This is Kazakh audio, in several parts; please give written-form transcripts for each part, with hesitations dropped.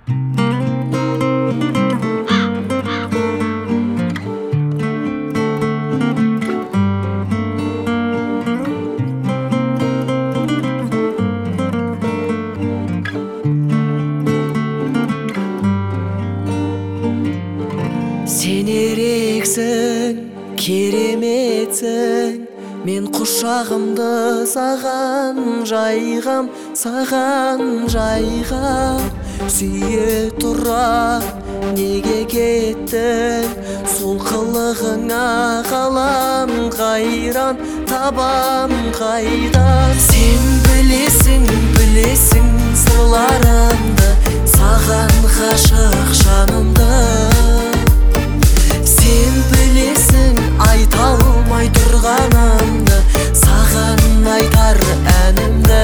Сен ерексің, кереметсің, мен құшағымды саған жайғам, сүйе тұра неге кеттің, сол қылығыңа қалам қайран, табам қайдан. Сен білесің сырларымды, саған ғашық жанымды. Сен білесің айта алмай тұрғанымды, саған айтар әнімді.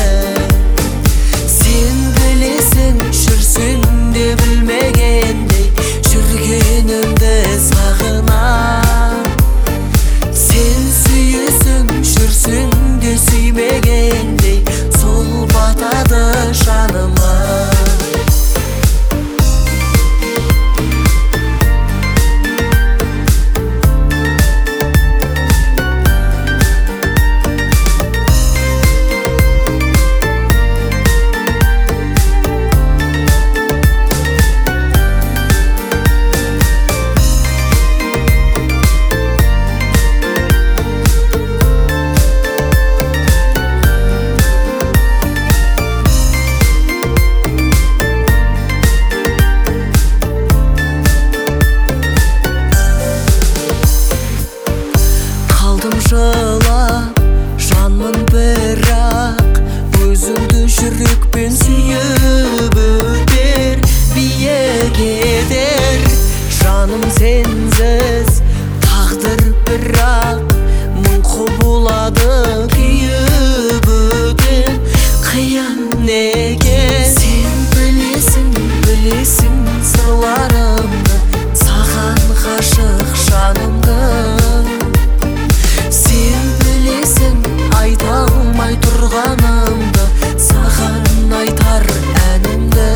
Сен білесің жүрсің де білмегендей, жүргенімді сағынам. Сен сүйесің жүрсің де сүймегендей, сол батады жаныма. Жылап жанмын бірақ, өзіңді жүрекпен сүйіп өтер, биік етер жаным сенсіз тағдыр, бірақ мың құбылады күйіп өтер, қиын екен. Сен білесің сырларымды, саған ғашық жанымды. Сен білесің айта алмай тұрғанымды, саған айтар әнімді.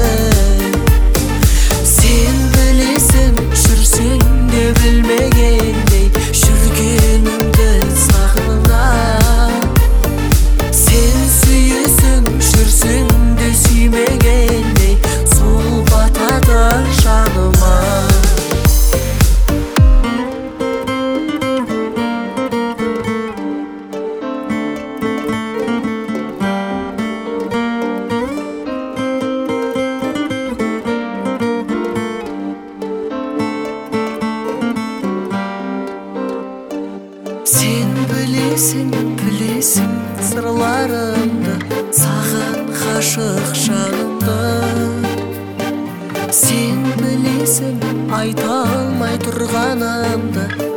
Сен білесің жүрсің де білмегендей, жүргенімді сағынам. Сен сүйесің жүрсің де сүймегендей, сол батады жаныма. Сен білесің сырларымды, саған ғашық жанымды. Сен білесің айта алмай тұрғанымды,